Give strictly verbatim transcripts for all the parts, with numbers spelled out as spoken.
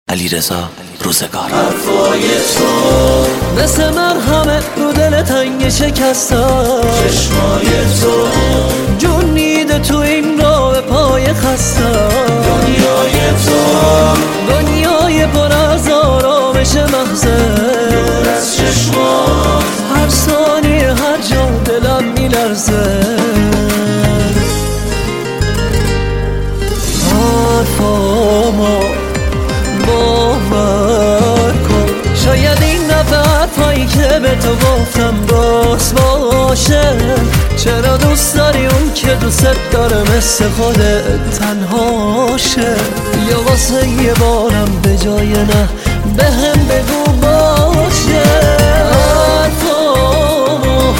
علیرضا روزگار. حرفای تو مثل مرهمه رو دل تنگ شکستم، چشمای تو جون میده تو این راه پای خستم. دنیای تو دنیای پر از آرامش محضه، دور از چشمات هر ثانیه هر جا دلم میلرزه. حرفامو باور کن، شاید این دفعه حرفایی که به تو گفتم راست باشه. چرا دوست داری اون که دوست داره مثل خودت تنهاشه؟ یا واسه یه بارم به جای نه به هم بگو باشه. حرفامو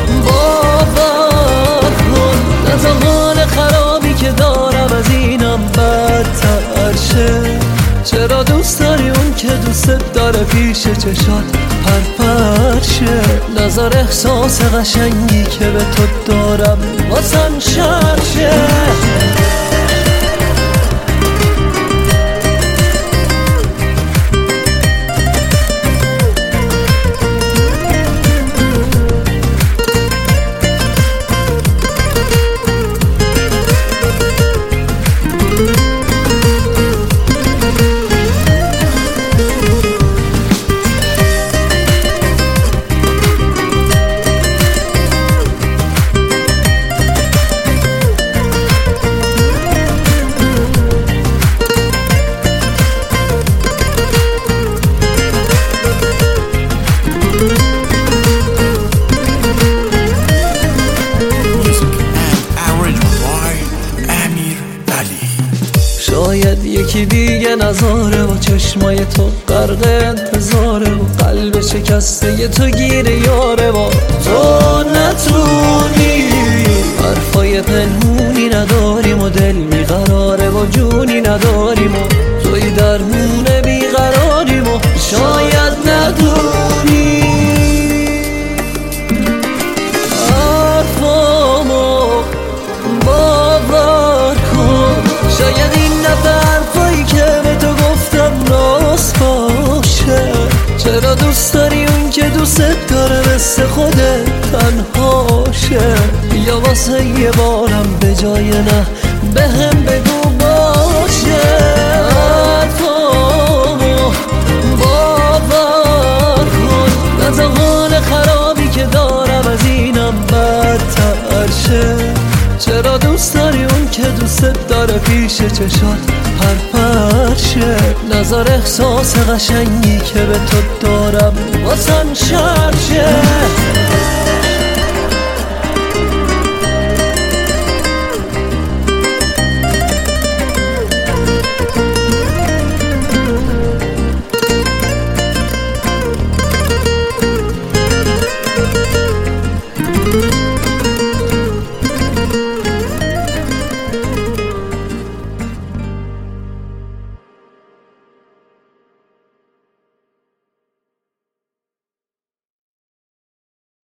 باور کن، نه تا حال خرابی که دارم از اینم بدتر شه. چرا دوست داری اون که دوست داره پیش چشات پرپر شه؟ نظر احساس قشنگی که به تو دارم واسم شر شه. شاید یکی دیگه نظاره و چشمای تو غرق انتظاره و قلب شکسته تو گیر یاره و تو نتونی. حرفای پنهونی نداریم و دل میقراره و جونی نداریم و توی درمون بیقراریم و شاید ندونی. حرفامو باور کن، شاید این حرفایی که به تو گفتم راست باشه. چرا دوست داری اون که دوست داره مثل خودت تنهاشه؟ یا واسه یه بارم به جای نه به هم بگو باشه. حرفامو باور کن، نه تا حال خرابی که دارم از اینم بدتر شه. چرا دوست داری اون که دوست داره پیش چشات پرپر شه؟ نظر احساس قشنگی که به تو دارم واسم شر شه.